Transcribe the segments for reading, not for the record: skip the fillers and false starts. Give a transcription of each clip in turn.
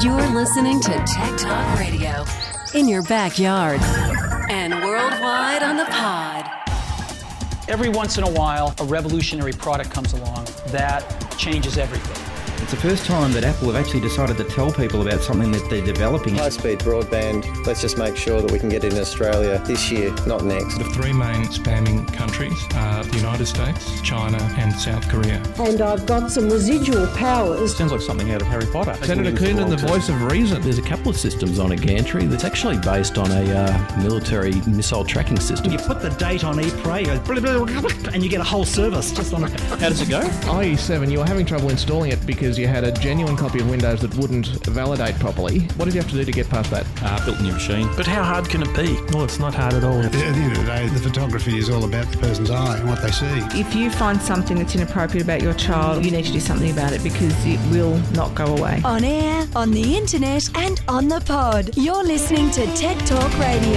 You're listening to Tech Talk Radio in your backyard and worldwide on the pod. Every once in a while, a revolutionary product comes along that changes everything. It's the first time that Apple have actually decided to tell people about something that they're developing. High-speed broadband, let's just make sure that we can get it in Australia this year, not next. The three main spamming countries are the United States, China and South Korea. And I've got some residual powers. Sounds like something out of Harry Potter. Senator Coonan, the voice of reason. There's a couple of systems on a gantry that's actually based on a military missile tracking system. You put the date on ePray and you get a whole service just on it. How does it go? IE7, you were having trouble installing it because you had a genuine copy of Windows that wouldn't validate properly. What did you have to do to get past that? Built a new machine. But how hard can it be? Well, it's not hard at all. At the end of the day, the photography is all about the person's eye and what they see. If you find something that's inappropriate about your child, you need to do something about it because it will not go away. On air, on the internet and on the pod. You're listening to Tech Talk Radio.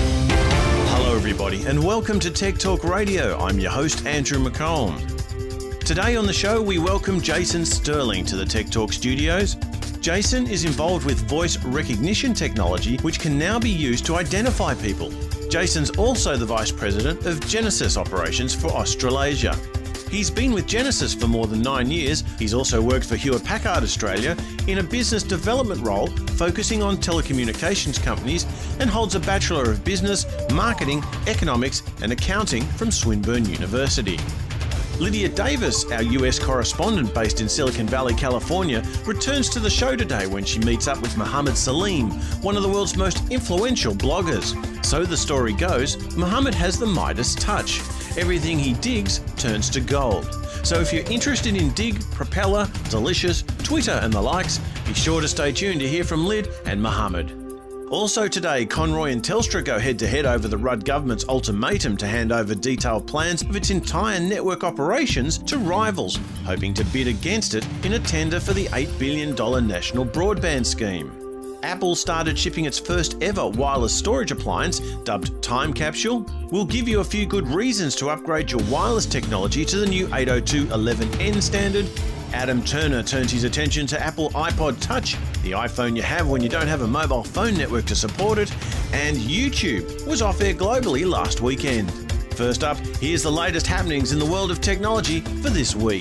Hello everybody and welcome to Tech Talk Radio. I'm your host Andrew McComb. Today on the show we welcome Jason Sterling to the Tech Talk studios. Jason is involved with voice recognition technology which can now be used to identify people. Jason's also the Vice President of Genesys Operations for Australasia. He's been with Genesys for more than 9 years. He's also worked for Hewlett-Packard Australia in a business development role focusing on telecommunications companies and holds a Bachelor of Business, Marketing, Economics and Accounting from Swinburne University. Lydia Davis, our US correspondent based in Silicon Valley, California, returns to the show today when she meets up with Mohammed Salim, one of the world's most influential bloggers. So the story goes, Mohammed has the Midas touch. Everything he digs turns to gold. So if you're interested in Dig, Propeller, Delicious, Twitter and the likes, be sure to stay tuned to hear from Lyd and Mohammed. Also today, Conroy and Telstra go head-to-head over the Rudd government's ultimatum to hand over detailed plans of its entire network operations to rivals, hoping to bid against it in a tender for the $8 billion national broadband scheme. Apple started shipping its first ever wireless storage appliance, dubbed Time Capsule. We'll give you a few good reasons to upgrade your wireless technology to the new 802.11n standard. Adam Turner turns his attention to Apple iPod Touch, the iPhone you have when you don't have a mobile phone network to support it, and YouTube was off air globally last weekend. First up, here's the latest happenings in the world of technology for this week.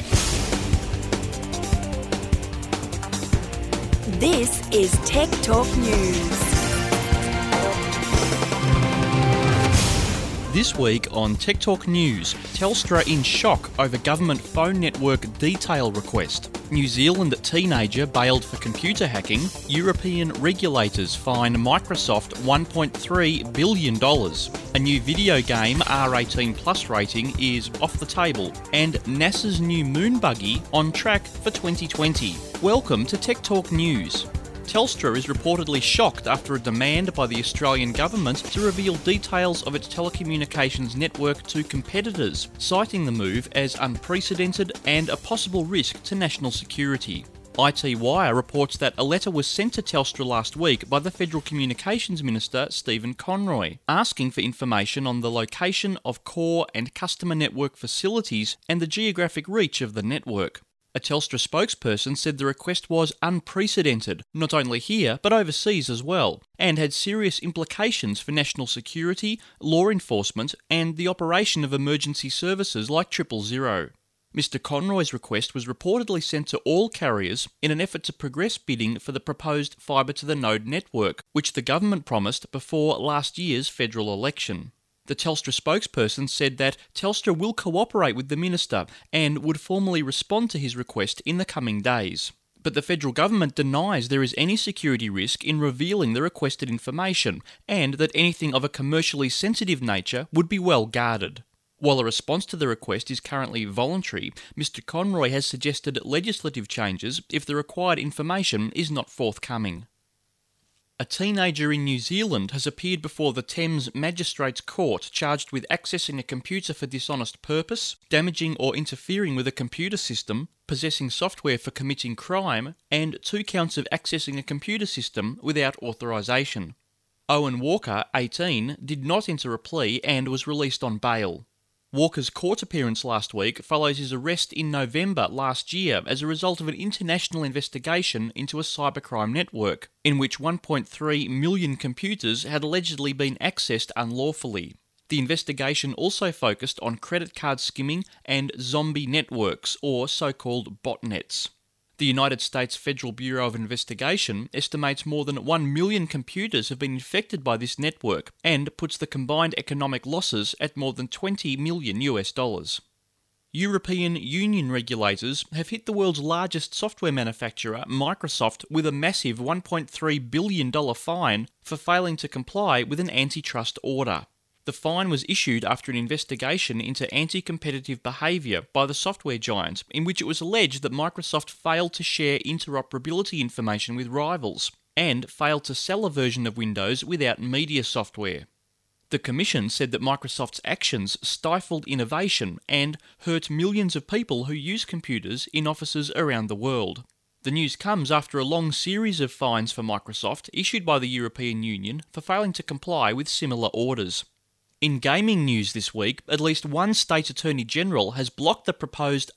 This is Tech Talk News. This week on Tech Talk News, Telstra in shock over government phone network detail request. New Zealand teenager bailed for computer hacking. European regulators fine Microsoft $1.3 billion. A new video game R18 Plus rating is off the table. And NASA's new moon buggy on track for 2020. Welcome to Tech Talk News. Telstra is reportedly shocked after a demand by the Australian government to reveal details of its telecommunications network to competitors, citing the move as unprecedented and a possible risk to national security. IT Wire reports that a letter was sent to Telstra last week by the Federal Communications Minister Stephen Conroy, asking for information on the location of core and customer network facilities and the geographic reach of the network. A Telstra spokesperson said the request was unprecedented, not only here but overseas as well, and had serious implications for national security, law enforcement and the operation of emergency services like 000. Mr Conroy's request was reportedly sent to all carriers in an effort to progress bidding for the proposed fibre-to-the-node network, which the government promised before last year's federal election. The Telstra spokesperson said that Telstra will cooperate with the minister and would formally respond to his request in the coming days. But the federal government denies there is any security risk in revealing the requested information and that anything of a commercially sensitive nature would be well guarded. While a response to the request is currently voluntary, Mr Conroy has suggested legislative changes if the required information is not forthcoming. A teenager in New Zealand has appeared before the Thames Magistrates Court charged with accessing a computer for dishonest purpose, damaging or interfering with a computer system, possessing software for committing crime, and 2 counts of accessing a computer system without authorisation. Owen Walker, 18, did not enter a plea and was released on bail. Walker's court appearance last week follows his arrest in November last year as a result of an international investigation into a cybercrime network, in which 1.3 million computers had allegedly been accessed unlawfully. The investigation also focused on credit card skimming and zombie networks, or so-called botnets. The United States Federal Bureau of Investigation estimates more than 1 million computers have been infected by this network and puts the combined economic losses at more than $20 million. European Union regulators have hit the world's largest software manufacturer, Microsoft, with a massive $1.3 billion fine for failing to comply with an antitrust order. The fine was issued after an investigation into anti-competitive behaviour by the software giant, in which it was alleged that Microsoft failed to share interoperability information with rivals, and failed to sell a version of Windows without media software. The Commission said that Microsoft's actions stifled innovation and hurt millions of people who use computers in offices around the world. The news comes after a long series of fines for Microsoft issued by the European Union for failing to comply with similar orders. In gaming news this week, at least one state attorney general has blocked the proposed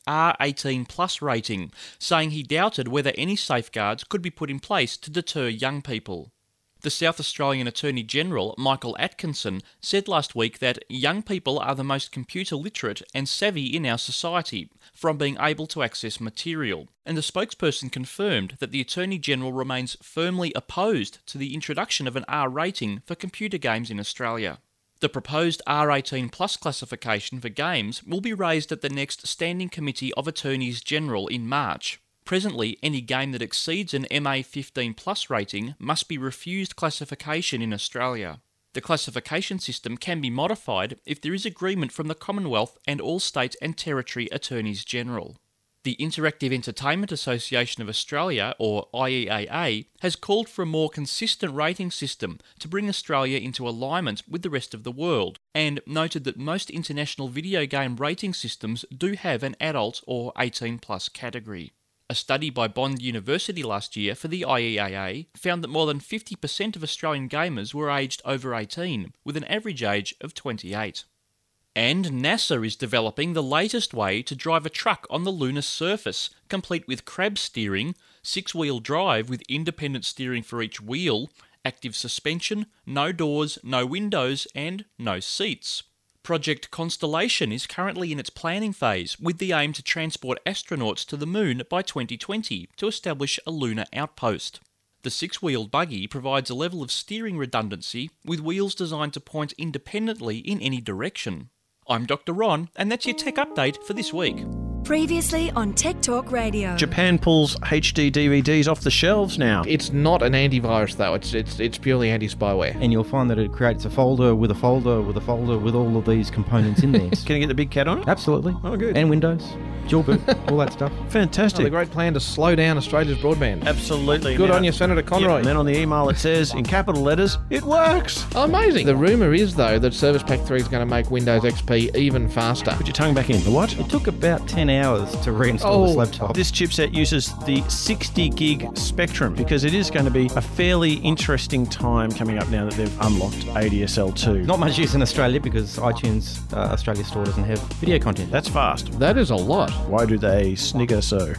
R18+ rating, saying he doubted whether any safeguards could be put in place to deter young people. The South Australian Attorney General, Michael Atkinson, said last week that young people are the most computer literate and savvy in our society, from being able to access material, and the spokesperson confirmed that the Attorney General remains firmly opposed to the introduction of an R rating for computer games in Australia. The proposed R18+ classification for games will be raised at the next Standing Committee of Attorneys General in March. Presently, any game that exceeds an MA15+ rating must be refused classification in Australia. The classification system can be modified if there is agreement from the Commonwealth and all state and territory Attorneys General. The Interactive Entertainment Association of Australia, or IEAA, has called for a more consistent rating system to bring Australia into alignment with the rest of the world, and noted that most international video game rating systems do have an adult or 18+ category. A study by Bond University last year for the IEAA found that more than 50% of Australian gamers were aged over 18, with an average age of 28. And NASA is developing the latest way to drive a truck on the lunar surface, complete with crab steering, 6-wheel drive with independent steering for each wheel, active suspension, no doors, no windows, and no seats. Project Constellation is currently in its planning phase, with the aim to transport astronauts to the moon by 2020 to establish a lunar outpost. The 6-wheeled buggy provides a level of steering redundancy, with wheels designed to point independently in any direction. I'm Dr. Ron, and that's your tech update for this week. Previously on Tech Talk Radio. Japan pulls HD DVDs off the shelves now. It's not an antivirus though, it's purely anti-spyware. And you'll find that it creates a folder with a folder with a folder with all of these components in there. Can I get the big cat on it? Absolutely. Oh, good. And Windows, dual boot, all that stuff. Fantastic. A great plan to slow down Australia's broadband. Absolutely. Good on you, Senator Conroy. Yep, and then on the email it says, in capital letters, it works. Oh, amazing. The rumour is, though, that Service Pack 3 is going to make Windows XP even faster. Put your tongue back in. The what? It took about 10 hours to reinstall this laptop. This chipset uses the 60 gig Spectrum because it is going to be a fairly interesting time coming up now that they've unlocked ADSL 2. Not much use in Australia because iTunes Australia store doesn't have video content. That's fast. That is a lot. Why do they snigger so?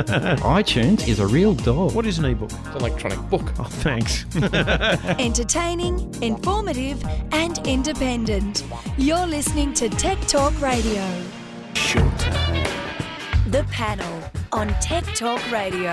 iTunes is a real dog. What is an ebook? It's an electronic book. Oh, thanks. Entertaining, informative, and independent. You're listening to Tech Talk Radio. Showtime. The Panel on Tech Talk Radio.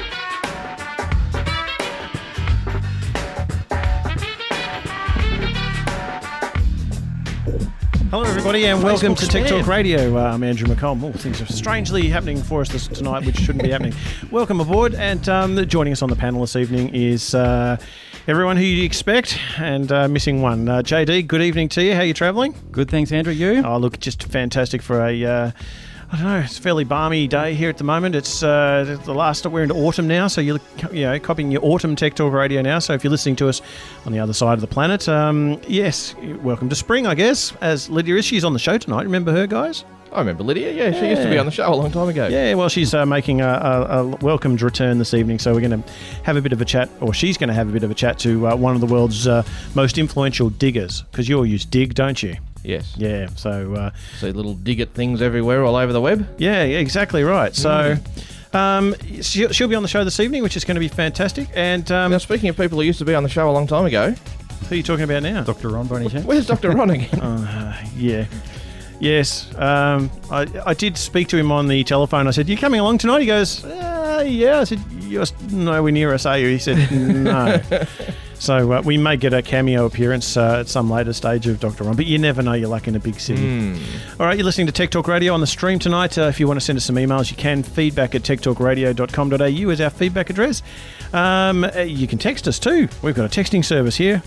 Hello, everybody, and welcome to Tech Talk Radio. I'm Andrew McComb. Oh, things are strangely happening for us tonight, which shouldn't be happening. Welcome aboard, and joining us on the panel this evening is everyone who you'd expect, and missing one. JD, good evening to you. How are you travelling? Good, thanks, Andrew. You? Oh, look, just fantastic for a... I don't know, it's a fairly balmy day here at the moment. It's the last, we're into autumn now, so you're copying your autumn Tech Talk Radio now. So if you're listening to us on the other side of the planet, yes, welcome to spring, I guess, as Lydia is. She's on the show tonight. Remember her, guys? I remember Lydia, yeah. She used to be on the show a long time ago. Yeah, well, she's making a welcomed return this evening, so we're going to have a bit of a chat, or she's going to have a bit of a chat to one of the world's most influential diggers, because you all use Dig, don't you? Yes. Yeah, so... see little Digit things everywhere all over the web? Yeah, exactly right. So... she'll be on the show this evening, which is going to be fantastic. And now, speaking of people who used to be on the show a long time ago... Who are you talking about now? Dr. Ron, by any chance? Where's Dr. Ron again? Yeah. Yes. I did speak to him on the telephone. I said, "You coming along tonight?" He goes, "Yeah." I said, "You're nowhere near us, are you?" He said, "No." So we may get a cameo appearance at some later stage of Dr. Ron, but you never know your luck in a big city. All right, you're listening to Tech Talk Radio on the stream tonight. If you want to send us some emails, you can. feedback@techtalkradio.com.au is our feedback address. You can text us too. We've got a texting service here,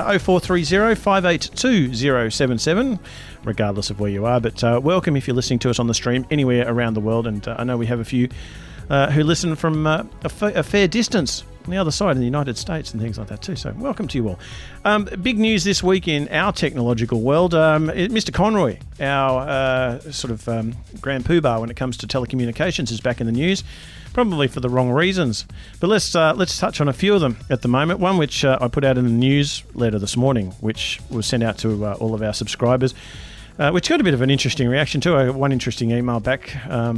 0430 582 077, regardless of where you are. But welcome if you're listening to us on the stream anywhere around the world. And I know we have a few who listen from a fair distance on the other side in the United States and things like that too. So welcome to you all. Big news this week in our technological world. Mr. Conroy, our grand poobah when it comes to telecommunications, is back in the news, probably for the wrong reasons. But let's touch on a few of them at the moment. One which I put out in the newsletter this morning, which was sent out to all of our subscribers, which got a bit of an interesting reaction too. I got one interesting email back.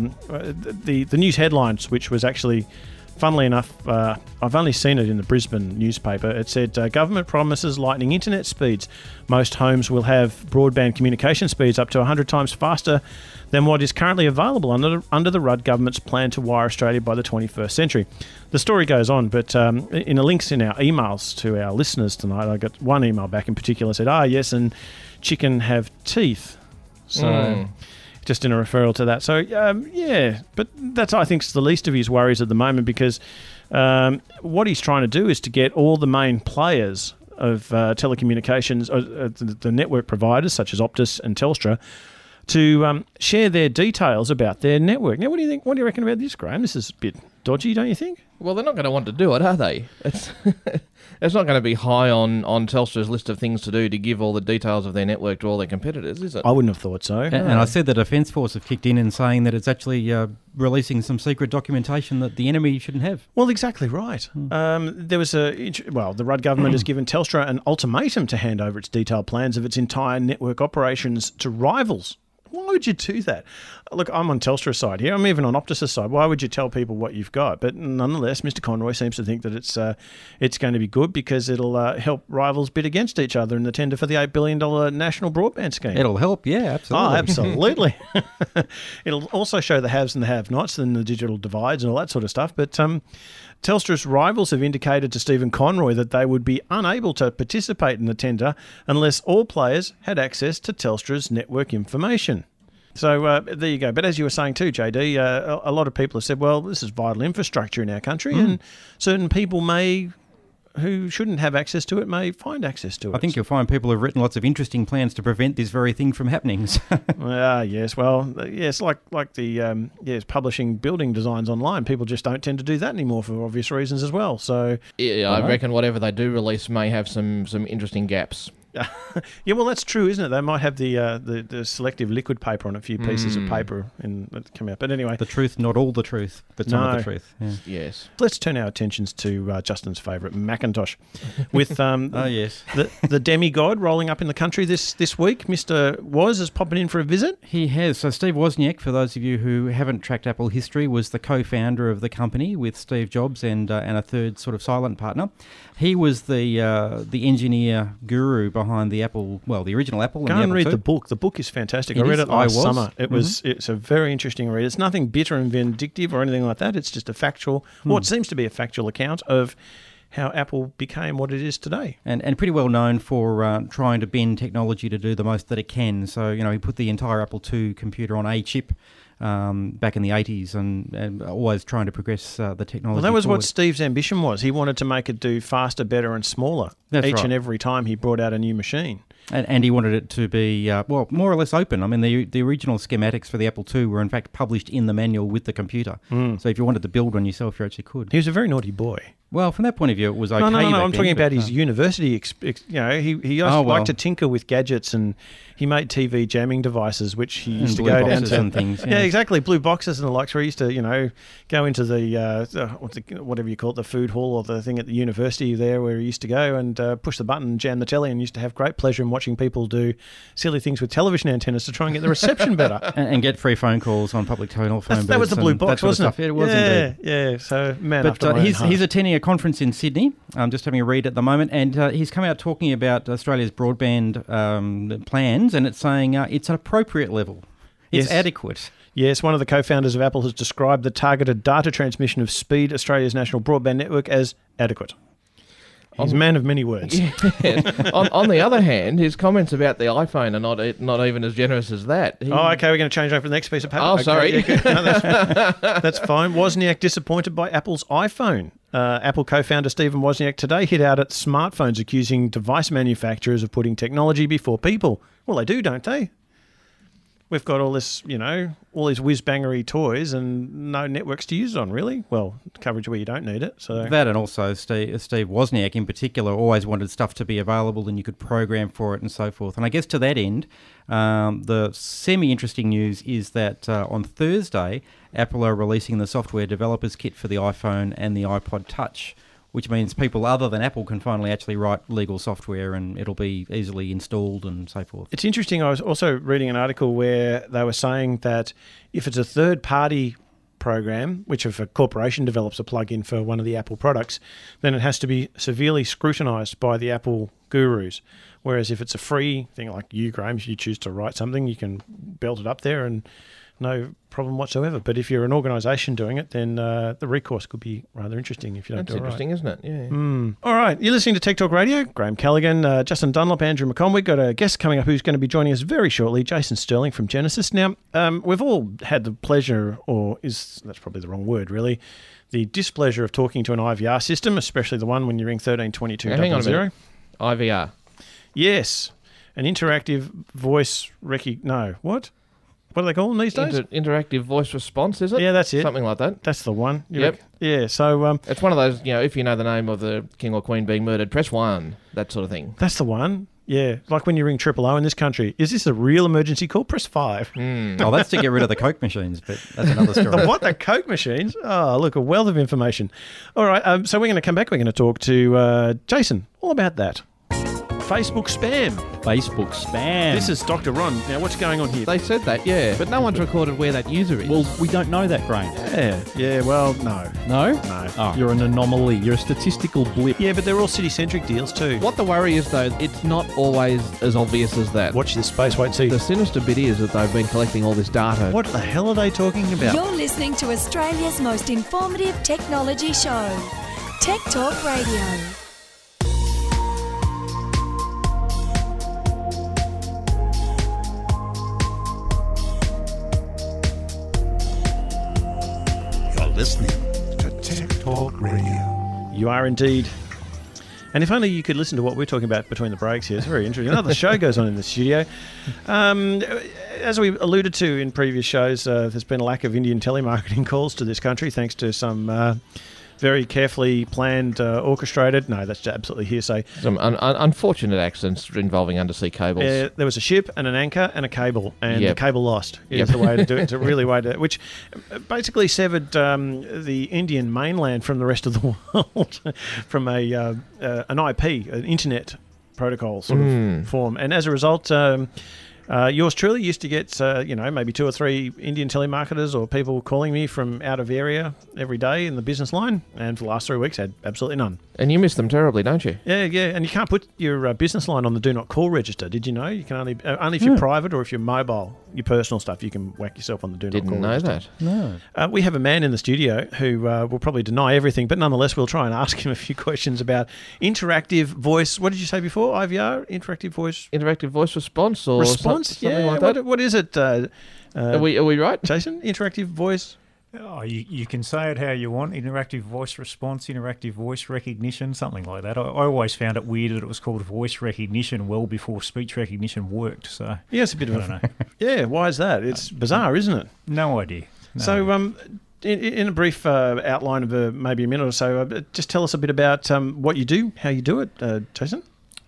The news headlines, which was actually... Funnily enough, I've only seen it in the Brisbane newspaper. It said, government promises lightning internet speeds. Most homes will have broadband communication speeds up to 100 times faster than what is currently available under the Rudd government's plan to wire Australia by the 21st century. The story goes on, but in the links in our emails to our listeners tonight, I got one email back in particular that said, yes, and chicken have teeth. So... Just in a referral to that. So, but that's, I think, the least of his worries at the moment, because what he's trying to do is to get all the main players of telecommunications, the network providers such as Optus and Telstra, to share their details about their network. Now, what do you think? What do you reckon about this, Graham? This is a bit dodgy, don't you think? Well, they're not going to want to do it, are they? It's not going to be high on Telstra's list of things to do to give all the details of their network to all their competitors, is it? I wouldn't have thought so. And I said the Defence Force have kicked in and saying that it's actually releasing some secret documentation that the enemy shouldn't have. Well, exactly right. There was the Rudd government has given Telstra an ultimatum to hand over its detailed plans of its entire network operations to rivals. Why would you do that? Look, I'm on Telstra's side here. I'm even on Optus' side. Why would you tell people what you've got? But nonetheless, Mr. Conroy seems to think that it's going to be good because it'll help rivals bid against each other in the tender for the $8 billion national broadband scheme. It'll help, yeah, absolutely. Oh, absolutely. It'll also show the haves and the have-nots and the digital divides and all that sort of stuff. But Telstra's rivals have indicated to Stephen Conroy that they would be unable to participate in the tender unless all players had access to Telstra's network information. So there you go. But as you were saying too, JD, a lot of people have said, well, this is vital infrastructure in our country, and certain people who shouldn't have access to it may find access to it. I think you'll find people have written lots of interesting plans to prevent this very thing from happening. Yes. Well, yes, like the publishing building designs online. People just don't tend to do that anymore for obvious reasons as well. So yeah, I reckon whatever they do release may have some interesting gaps. Yeah, well, that's true, isn't it? They might have the selective liquid paper on a few pieces of paper that come out. But anyway, the truth, not all the truth, but some of the truth. Yeah. Yes. Let's turn our attentions to Justin's favourite, Macintosh, with yes, the demigod rolling up in the country this week. Mr. Woz is popping in for a visit. He has. So Steve Wozniak, for those of you who haven't tracked Apple history, was the co-founder of the company with Steve Jobs and a third sort of silent partner. He was the engineer guru behind the Apple, the original Apple. Go and read the book. The book is fantastic. I read it last summer. It's a very interesting read. It's nothing bitter and vindictive or anything like that. It's just a factual, what seems to be a factual account of how Apple became what it is today. And pretty well known for trying to bend technology to do the most that it can. So, he put the entire Apple II computer on a chip back in the 80s and always trying to progress the technology. Well, that was forward. what Steve's ambition was. He wanted to make it do faster, better and smaller and every time he brought out a new machine. And he wanted it to be, more or less open. I mean, the original schematics for the Apple II were in fact published in the manual with the computer. So if you wanted to build one yourself, you actually could. He was a very naughty boy. Well, from that point of view, it was okay. No. I'm then, talking about but, his university. He liked to tinker with gadgets, and he made TV jamming devices, which he used to go down to. And things, yeah, exactly, blue boxes and the likes. Where he used to, go into the whatever you call it, the food hall or the thing at the university there, where he used to go and push the button and jam the telly, and used to have great pleasure in watching people do silly things with television antennas to try and get the reception better and get free phone calls on public telephone booths. That was the blue box, wasn't it? Yeah, it was indeed. Yeah. So after my own he's heart. attending a conference in Sydney. I'm just having a read at the moment, and he's come out talking about Australia's broadband plans, and it's saying it's an appropriate level. It's adequate. Yes, one of the co-founders of Apple has described the targeted data transmission of Speed, Australia's national broadband network, as adequate. He's a man of many words. Yeah. on the other hand, his comments about the iPhone are not even as generous as that. Okay, we're going to change over to the next piece of paper. Oh, sorry. Yeah, no, that's fine. Wozniak disappointed by Apple's iPhone. Apple co-founder Stephen Wozniak today hit out at smartphones, accusing device manufacturers of putting technology before people. Well, they do, don't they? We've got all this, all these whiz-bangery toys and no networks to use it on, really. Well, coverage where you don't need it. So that, and also Steve Wozniak in particular always wanted stuff to be available and you could program for it and so forth. And I guess to that end, the semi-interesting news is that on Thursday, Apple are releasing the software developers kit for the iPhone and the iPod Touch, which means people other than Apple can finally actually write legal software and it'll be easily installed and so forth. It's interesting. I was also reading an article where they were saying that if it's a third-party program, which if a corporation develops a plug-in for one of the Apple products, then it has to be severely scrutinised by the Apple gurus. Whereas if it's a free thing like you, Graham, if you choose to write something, you can belt it up there and no problem whatsoever. But if you're an organisation doing it, then the recourse could be rather interesting if you don't do it right. That's interesting, isn't it? Yeah. All right. You're listening to Tech Talk Radio. Graham Callaghan, Justin Dunlop, Andrew McComb. We've got a guest coming up who's going to be joining us very shortly, Jason Sterling from Genesis. Now, we've all had the pleasure, that's probably the wrong word, really, the displeasure of talking to an IVR system, especially the one when you ring 132200. Hang on a minute. IVR. Yes. An interactive voice what? What do they call them these days? Interactive voice response, is it? Yeah, that's it. Something like that. That's the one. Yep. Yeah, so... it's one of those, if you know the name of the king or queen being murdered, press 1, that sort of thing. That's the one. Yeah, like when you ring 000 in this country. Is this a real emergency call? Press 5. Oh, that's to get rid of the Coke machines, but that's another story. What, the Coke machines? Oh, look, a wealth of information. All right, so we're going to come back. We're going to talk to Jason all about that. Facebook spam. This is Dr. Ron. Now, what's going on here? They said that, yeah. But no one's recorded where that user is. Well, we don't know that, Graham. Yeah, well, no. No? No. Oh. You're an anomaly. You're a statistical blip. Yeah, but they're all city-centric deals too. What the worry is, though, it's not always as obvious as that. Watch this space, wait and see. The sinister bit is that they've been collecting all this data. What the hell are they talking about? You're listening to Australia's most informative technology show, Tech Talk Radio. Listening to Tech Talk Radio. You are indeed. And if only you could listen to what we're talking about between the breaks here. It's very interesting. Another show goes on in the studio. As we alluded to in previous shows, there's been a lack of Indian telemarketing calls to this country thanks to some very carefully planned, orchestrated. No, that's absolutely hearsay. Some unfortunate accidents involving undersea cables. There was a ship and an anchor and a cable, and the cable lost. Is the way to do it. It's a really way to, which basically severed the Indian mainland from the rest of the world from an IP, an internet protocol sort of form, and as a result. Yours truly used to get, maybe 2 or 3 Indian telemarketers or people calling me from out of area every day in the business line, and for the last 3 weeks had absolutely none. And you miss them terribly, don't you? Yeah, and you can't put your business line on the do not call register. Did you know? You can only if you're private or if you're mobile, your personal stuff, you can whack yourself on the do not call register. Didn't know that. No. We have a man in the studio who will probably deny everything, but nonetheless we'll try and ask him a few questions about interactive voice. What did you say before? IVR? Interactive voice response or response? Something like that. What is it? Are we right, Jason? Interactive voice. Oh, you can say it how you want. Interactive voice response, interactive voice recognition, something like that. I always found it weird that it was called voice recognition well before speech recognition worked. So yeah, it's a bit of I don't know. Yeah, why is that? It's bizarre, isn't it? No idea. No. So in a brief outline of maybe a minute or so, just tell us a bit about what you do, how you do it, Jason.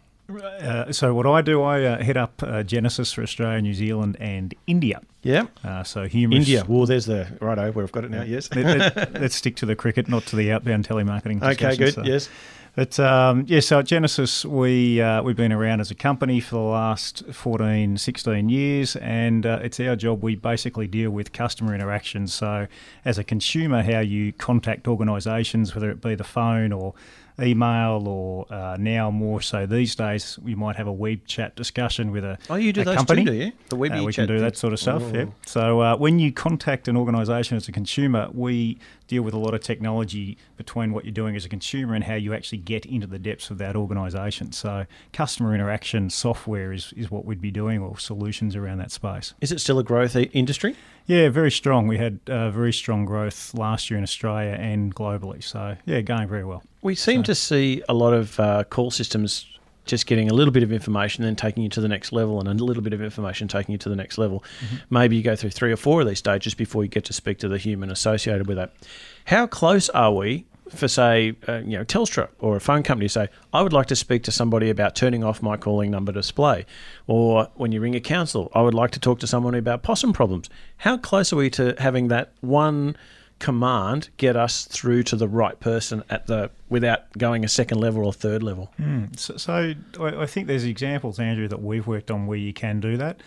So what I do, I head up Genesis for Australia, New Zealand and India. Yeah. So humorous. India. Well, there's the... Righto, we've got it now, yes. Let's stick to the cricket, not to the outbound telemarketing discussion. Okay, good, so. yes. But so at Genesis, we've been around as a company for the last 14, 16 years, and it's our job. We basically deal with customer interactions. So as a consumer, how you contact organisations, whether it be the phone or email or now more so these days, we might have a web chat discussion with a you do a those company. too, do you? The web we chat can do that sort of stuff, yeah. So when you contact an organisation as a consumer, we deal with a lot of technology between what you're doing as a consumer and how you actually get into the depths of that organisation. So customer interaction software is what we'd be doing, or solutions around that space. Is it still a growth industry? Yeah, very strong. We had very strong growth last year in Australia and globally. So, yeah, going very well. We seem to see a lot of call systems just getting a little bit of information and then taking you to the next level, and a little bit of information taking you to the next level. Mm-hmm. Maybe you go through 3 or 4 of these stages before you get to speak to the human associated with that. How close are we for, say, Telstra or a phone company to say, I would like to speak to somebody about turning off my calling number display? Or when you ring a council, I would like to talk to someone about possum problems. How close are we to having that one command get us through to the right person without going a second level or third level? So I think there's examples, Andrew, that we've worked on where you can do that.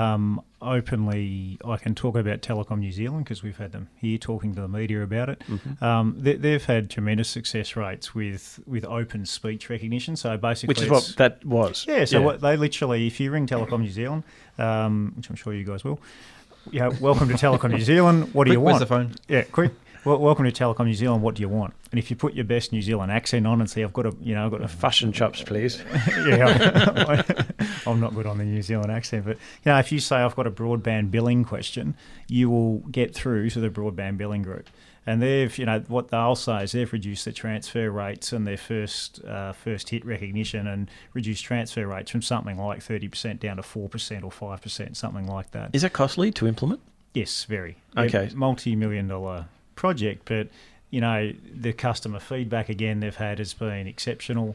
Openly, I can talk about Telecom New Zealand because we've had them here talking to the media about it. Mm-hmm. They've had tremendous success rates with open speech recognition. So basically, which is what that was. Yeah. So what they literally, if you ring Telecom New Zealand, which I'm sure you guys will, welcome to Telecom New Zealand. What do you want? Where's the phone? Yeah, quick. Well, welcome to Telecom New Zealand. What do you want? And if you put your best New Zealand accent on and say, I've got a fush and chops, please. Yeah, I'm not good on the New Zealand accent, but if you say I've got a broadband billing question, you will get through to the broadband billing group. And they've, what they'll say is they've reduced the transfer rates and their first hit recognition and reduced transfer rates from something like 30% down to 4% or 5%, something like that. Is that costly to implement? Yes, very. Okay. Multi-million-dollar project, but the customer feedback again they've had has been exceptional.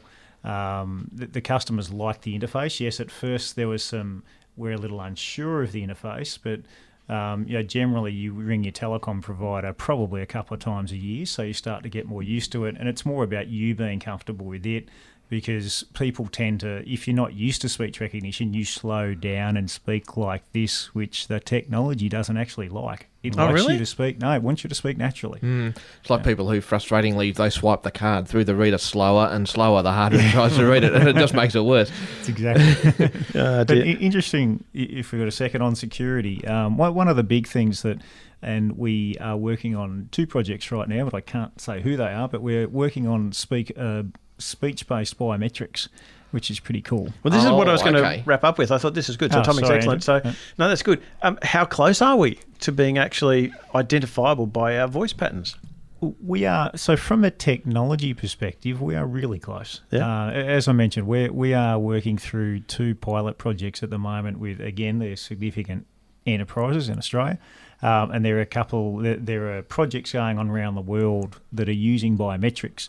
The customers like the interface. Yes, at first we're a little unsure of the interface, but generally you ring your telecom provider probably a couple of times a year, so you start to get more used to it, and it's more about you being comfortable with it. Because people tend to, if you're not used to speech recognition, you slow down and speak like this, which the technology doesn't actually like. It likes you to speak. No, it wants you to speak naturally. It's like people who frustratingly, they swipe the card through the reader slower and slower the harder it tries to read it, and it just makes it worse. That's exactly. But interesting, if we've got a second on security, one of the big things and we are working on 2 projects right now, but I can't say who they are, but we're working on speech-based biometrics, which is pretty cool. Well, this is what I was going to wrap up with. I thought this is good. So Tommy's excellent. Andrew. So, no, that's good. How close are we to being actually identifiable by our voice patterns? We are. So from a technology perspective, we are really close. Yeah. As I mentioned, we are working through 2 pilot projects at the moment with, again, they're significant enterprises in Australia. And there are projects going on around the world that are using biometrics.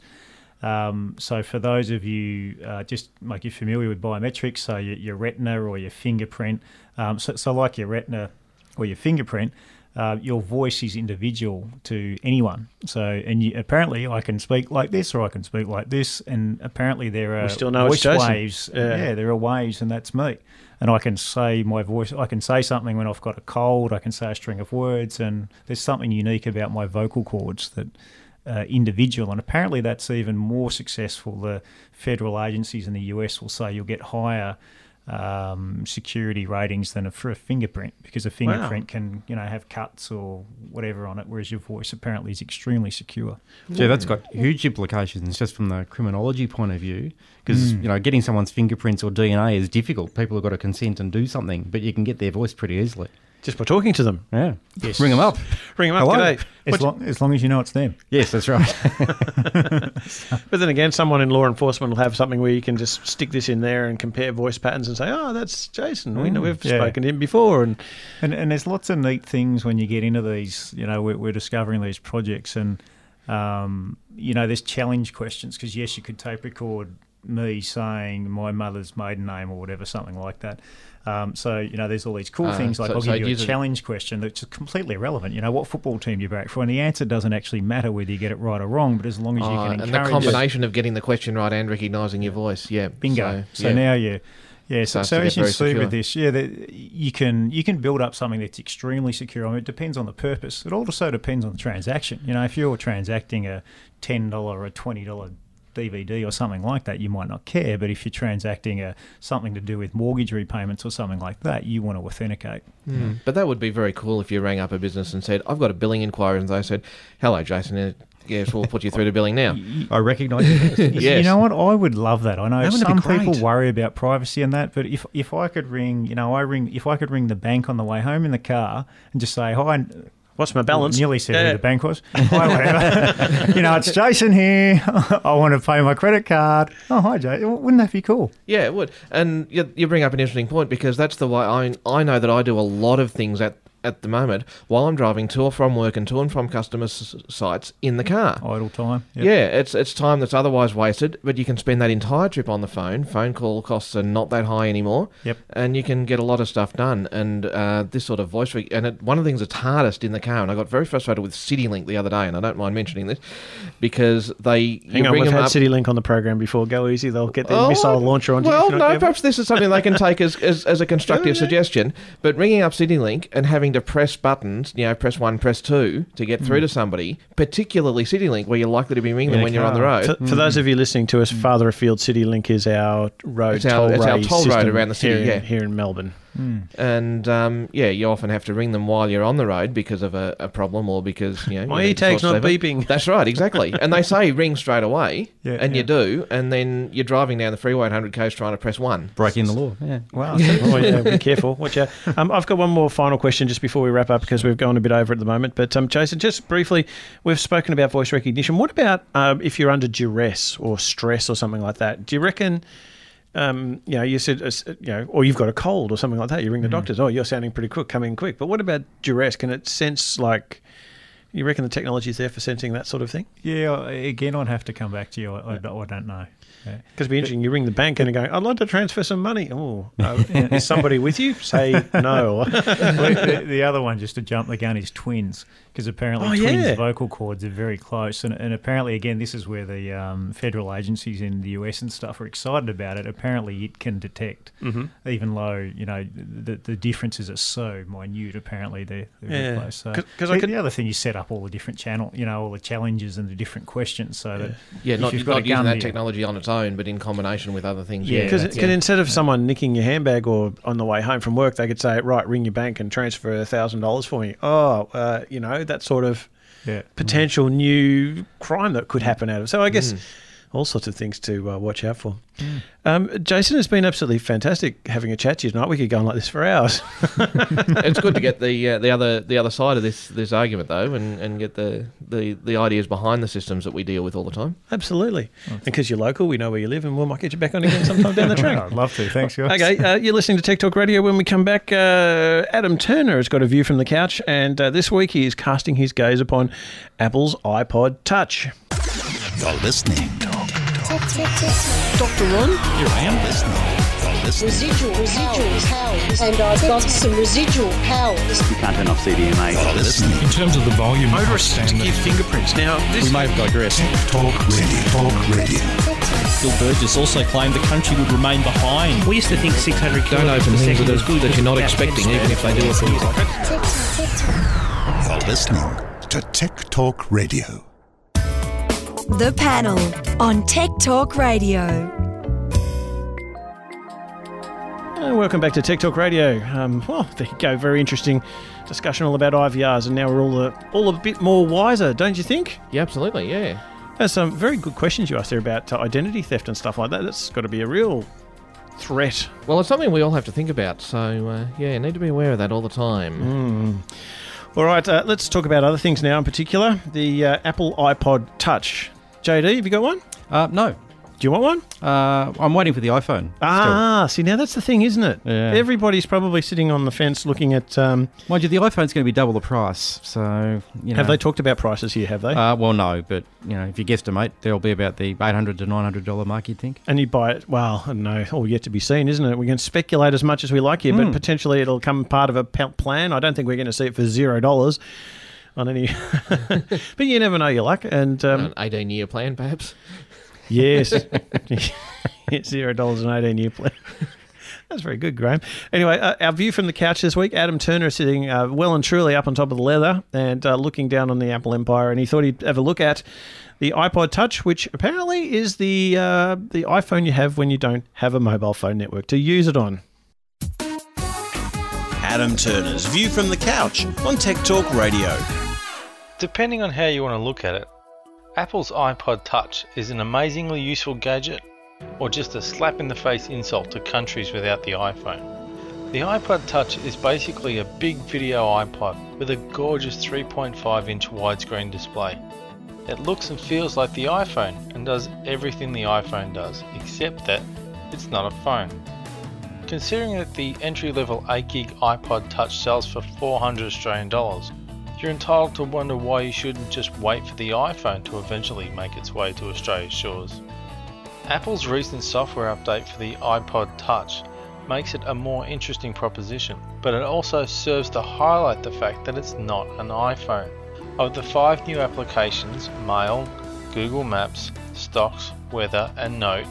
So for those of you, just make you familiar with biometrics, so your retina or your fingerprint. So like your retina or your fingerprint, your voice is individual to anyone. So, apparently I can speak like this or I can speak like this, and apparently there are voice waves. Yeah, there are waves, and that's me. And I can say my voice. I can say something when I've got a cold. I can say a string of words, and there's something unique about my vocal cords that. Individual, and apparently that's even more successful. The federal agencies in the US will say you'll get higher security ratings than for a fingerprint, because a fingerprint can have cuts or whatever on it, whereas your voice apparently is extremely secure. Yeah, that's got huge implications just from the criminology point of view, because getting someone's fingerprints or DNA is difficult. People have got to consent and do something, but you can get their voice pretty easily. Just by talking to them. Yeah. Yes. Ring them up. Ring them up. Hello. G'day. As long as you know it's them. Yes, that's right. But then again, someone in law enforcement will have something where you can just stick this in there and compare voice patterns and say, "Oh, that's Jason. We know we've spoken to him before." And there's lots of neat things when you get into these. You know, we're discovering these projects, and you know, there's challenge questions because yes, you could tape record me saying my mother's maiden name or whatever, something like that. So, you know, there's all these cool things like I'll give you a challenge question that's completely irrelevant. You know, what football team do you back for? And the answer doesn't actually matter whether you get it right or wrong, but as long as you can encourage... And the combination of getting the question right and recognising your voice, Bingo. So now you... Yeah, so as you see with this, you can build up something that's extremely secure. I mean, it depends on the purpose. It also depends on the transaction. You know, if you're transacting a $10 or a $20 DVD or something like that, you might not care. But if you're transacting something to do with mortgage repayments or something like that, you want to authenticate. Mm. But that would be very cool if you rang up a business and said, "I've got a billing inquiry," and they said, "Hello, Jason. Yes, we'll put you through to billing now." I recognise it. Yes. You know what? I would love that. I know some people worry about privacy and that, but if I could ring, if I could ring the bank on the way home in the car and just say, "Hi, what's my balance?" Nearly said who the bank was. Hi, whatever. It's Jason here. I want to pay my credit card. Oh, hi, Jason. Wouldn't that be cool? Yeah, it would. And you bring up an interesting point because that's the way I know that I do a lot of things at the moment while I'm driving to or from work and to and from customer sites in the car. Idle time. Yep. Yeah, it's time that's otherwise wasted, but you can spend that entire trip on the phone. Phone call costs are not that high anymore. Yep. And you can get a lot of stuff done. And this sort of voice... one of the things that's hardest in the car, and I got very frustrated with CityLink the other day, and I don't mind mentioning this, because they... Hang on, we've had CityLink on the program before. Go easy, they'll get their missile launcher onto you. Well, no, perhaps this is something they can take as a constructive suggestion, but ringing up CityLink and having to press buttons, press 1, press 2 to get through to somebody, particularly CityLink, where you're likely to be ringing them when you're on the road. For those of you listening to us farther afield, CityLink is our road toll road around the city here in Melbourne. And you often have to ring them while you're on the road because of a problem or because my e-tag's not beeping. That's right, exactly. And they say ring straight away, you do, and then you're driving down the freeway at 100 k's trying to press 1, breaking the law. Yeah, wow. Be careful. Watch out. I've got one more final question just before we wrap up because we've gone a bit over at the moment. But Jason, just briefly, we've spoken about voice recognition. What about if you're under duress or stress or something like that? Do you reckon? You said, or you've got a cold or something like that. You ring the doctors. Oh, you're sounding pretty quick. Come in quick. But what about duress? Can it sense you reckon the technology is there for sensing that sort of thing? Yeah. Again, I'd have to come back to you. I don't know. Because it'd be interesting. You ring the bank and they're going, "I'd like to transfer some money." Oh, is somebody with you? Say no. The other one, just to jump the gun, is twins. Because apparently twins' vocal cords are very close. And apparently, again, this is where the federal agencies in the US and stuff are excited about it. Apparently, it can detect, even though, the differences are so minute, apparently they're very close. So the other thing, you set up all the different channel, all the challenges and the different questions so that not using that technology on its own, but in combination with other things. Because instead of someone nicking your handbag or on the way home from work, they could say, "Right, ring your bank and transfer $1,000 for me." That sort of potential new crime that could happen out of it. So I guess all sorts of things to watch out for. Jason, it's been absolutely fantastic having a chat to you tonight. We could go on like this for hours. It's good to get the other side of this argument though, and get the ideas behind the systems that we deal with all the time. Absolutely, and because you're local, we know where you live, and we might get you back on again sometime down the track. I'd love to. Thanks, guys. Okay, you're listening to Tech Talk Radio. When we come back, Adam Turner has got a view from the couch, and this week he is casting his gaze upon Apple's iPod Touch. You're listening. Dr. Ron? Here I am listening. Residual powers. And I've got some residual powers. You can't turn off CDMA. You're listening. In terms of the volume, motorists give fingerprints. Now, we may have digressed. Talk Radio. Bill Burgess also claimed the country would remain behind. We used to think 600 Don't open things that you're not expecting, even if they do it. You're listening to Tech Talk Radio. The Panel on Tech Talk Radio. Welcome back to Tech Talk Radio. There you go. Very interesting discussion all about IVRs, and now we're all a bit more wiser, don't you think? Yeah, absolutely. Yeah. There's some very good questions you asked there about identity theft and stuff like that. That's got to be a real threat. Well, it's something we all have to think about. So, need to be aware of that all the time. All right, let's talk about other things now in particular. The Apple iPod Touch. JD, have you got one? No. Do you want one? I'm waiting for the iPhone. See, now that's the thing, isn't it? Yeah. Everybody's probably sitting on the fence looking at... Mind you, the iPhone's going to be double the price, so... Have they talked about prices here, have they? Well, no, but, if you guesstimate, there'll be about the $800 to $900 mark, you'd think. And you buy it, well, I don't know, all yet to be seen, isn't it? We can speculate as much as we like here, but potentially it'll come part of a plan. I don't think we're going to see it for $0 on any... But you never know your luck. And an 18-year plan, perhaps? Yes. $0 an 18-year plan. That's very good, Graham. Anyway, our view from the couch this week, Adam Turner is sitting well and truly up on top of the leather and looking down on the Apple empire, and he thought he'd have a look at the iPod Touch, which apparently is the iPhone you have when you don't have a mobile phone network to use it on. Adam Turner's View from the Couch on Tech Talk Radio. Depending on how you want to look at it, Apple's iPod Touch is an amazingly useful gadget or just a slap-in-the-face insult to countries without the iPhone. The iPod Touch is basically a big video iPod with a gorgeous 3.5-inch widescreen display. It looks and feels like the iPhone and does everything the iPhone does, except that it's not a phone. Considering that the entry-level 8GB iPod Touch sells for $400 Australian, you're entitled to wonder why you shouldn't just wait for the iPhone to eventually make its way to Australia's shores. Apple's recent software update for the iPod Touch makes it a more interesting proposition, but it also serves to highlight the fact that it's not an iPhone. Of the 5 new applications, Mail, Google Maps, Stocks, Weather and Note,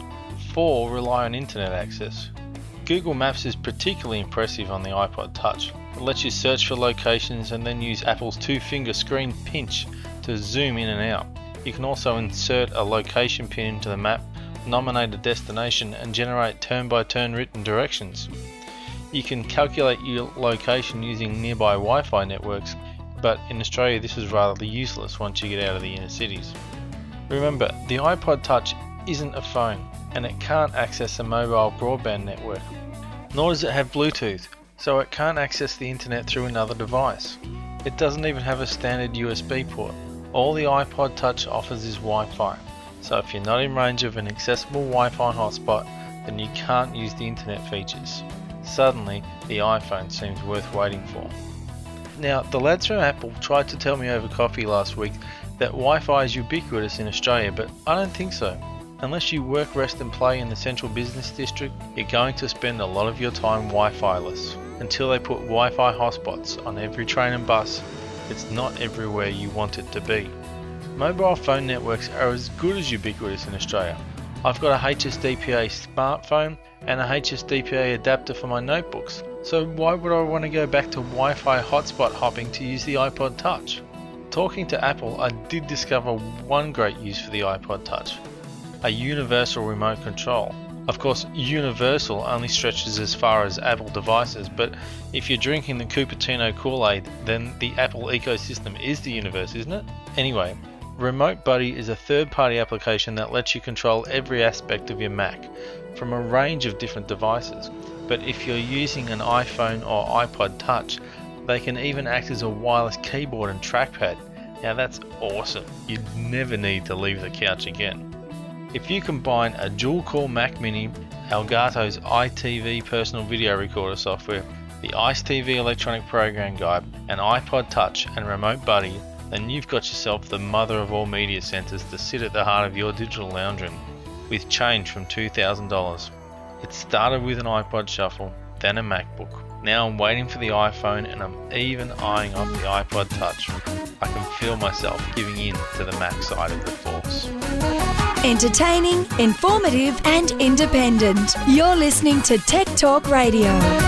4 rely on internet access. Google Maps is particularly impressive on the iPod Touch. It lets you search for locations and then use Apple's 2-finger screen pinch to zoom in and out. You can also insert a location pin into the map, nominate a destination and generate turn-by-turn written directions. You can calculate your location using nearby Wi-Fi networks, but in Australia this is rather useless once you get out of the inner cities. Remember, the iPod Touch isn't a phone and it can't access a mobile broadband network. Nor does it have Bluetooth, so it can't access the internet through another device. It doesn't even have a standard USB port. All the iPod Touch offers is Wi-Fi, so if you're not in range of an accessible Wi-Fi hotspot, then you can't use the internet features. Suddenly, the iPhone seems worth waiting for. Now, the lads from Apple tried to tell me over coffee last week that Wi-Fi is ubiquitous in Australia, but I don't think so. Unless you work, rest and play in the central business district, you're going to spend a lot of your time Wi-Fi-less. Until they put Wi-Fi hotspots on every train and bus, it's not everywhere you want it to be. Mobile phone networks are as good as ubiquitous in Australia. I've got a HSDPA smartphone and a HSDPA adapter for my notebooks, so why would I want to go back to Wi-Fi hotspot hopping to use the iPod Touch? Talking to Apple, I did discover one great use for the iPod Touch: a universal remote control. Of course, universal only stretches as far as Apple devices, but if you're drinking the Cupertino Kool-Aid, then the Apple ecosystem is the universe, isn't it? Anyway, Remote Buddy is a third-party application that lets you control every aspect of your Mac from a range of different devices. But if you're using an iPhone or iPod Touch, they can even act as a wireless keyboard and trackpad. Now that's awesome. You'd never need to leave the couch again. If you combine a dual-core Mac Mini, Elgato's iTV personal video recorder software, the Ice TV electronic program guide, an iPod Touch and Remote Buddy, then you've got yourself the mother of all media centres to sit at the heart of your digital lounge room, with change from $2,000. It started with an iPod Shuffle, then a MacBook. Now I'm waiting for the iPhone and I'm even eyeing off the iPod Touch. I can feel myself giving in to the Mac side of the force. Entertaining, informative and independent. You're listening to Tech Talk Radio.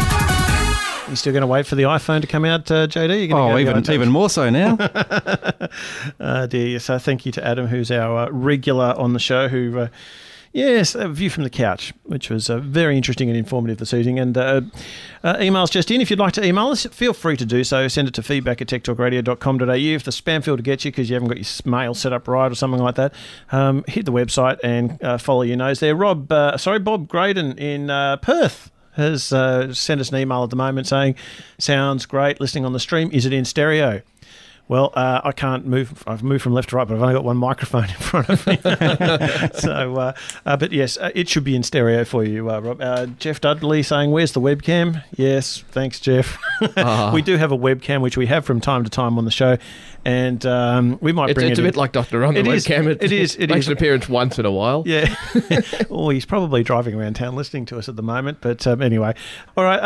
You still going to wait for the iPhone to come out, JD? Even more so now. Dear. So thank you to Adam, who's our regular on the show, who Yes, a view from the couch, which was very interesting and informative this evening. And emails just in. If you'd like to email us, feel free to do so. Send it to feedback@techtalkradio.com.au. If the spam filter gets you because you haven't got your mail set up right or something like that, hit the website and follow your nose there. Bob Graydon in Perth has sent us an email at the moment saying, sounds great listening on the stream. Is it in stereo? Well, I can't move. I've moved from left to right, but I've only got one microphone in front of me. So, but yes, it should be in stereo for you, Rob. Jeff Dudley saying, where's the webcam? Yes, thanks, Jeff. We do have a webcam, which we have from time to time on the show, and we might bring it in. It's a bit like Dr. Ron, the webcam. It is. It makes an appearance once in a while. Yeah. Well, he's probably driving around town listening to us at the moment, but anyway. All right,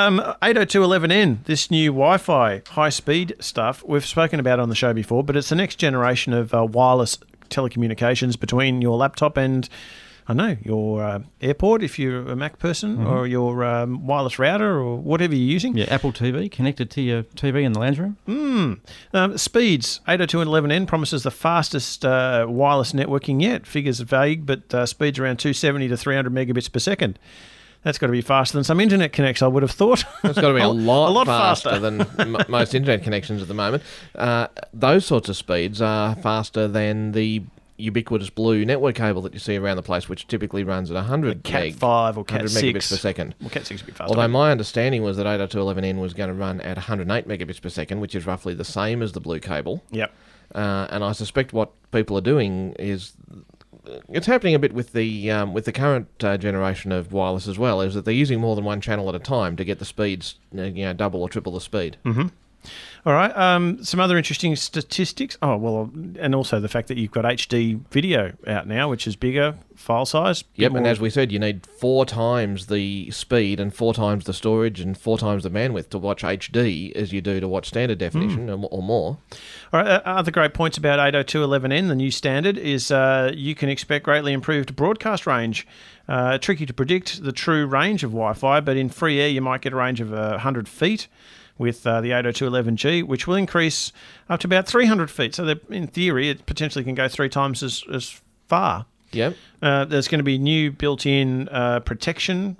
802.11n, this new Wi-Fi high-speed stuff, we've spoken about on the show before, but it's the next generation of wireless telecommunications between your laptop and, I don't know, your AirPort if you're a Mac person, or your wireless router or whatever you're using. Yeah, Apple TV connected to your TV in the lounge room. Speeds, 802.11n promises the fastest wireless networking yet. Figures are vague, but speeds around 270 to 300 megabits per second. That's got to be faster than some internet connects, I would have thought. It's got to be a lot faster than most internet connections at the moment. Those sorts of speeds are faster than the ubiquitous blue network cable that you see around the place, which typically runs at 100 Cat 5 or Cat 6 megabits per second. Well, Cat 6 would be faster. Although my understanding was that 802.11n was going to run at 108 megabits per second, which is roughly the same as the blue cable. Yep. And I suspect what people are doing is... It's happening a bit with the current generation of wireless as well, is that they're using more than one channel at a time to get the speeds, double or triple the speed. Mm-hmm. All right. Some other interesting statistics. Oh, well, and also the fact that you've got HD video out now, which is bigger file size. Yep, and as we said, you need 4 times the speed and 4 times the storage and 4 times the bandwidth to watch HD as you do to watch standard definition or more. All right. Other great points about 802.11n, the new standard, is you can expect greatly improved broadcast range. Tricky to predict the true range of Wi-Fi, but in free air you might get a range of 100 feet. With the 802.11g, which will increase up to about 300 feet. So in theory, it potentially can go 3 times as far. Yep. There's going to be new built-in protection,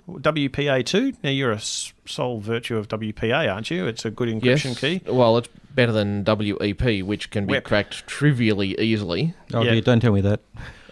WPA2. Now, you're a sole virtue of WPA, aren't you? It's a good encryption key. Well, it's better than WEP, which can be cracked trivially easily. Oh, dear, don't tell me that.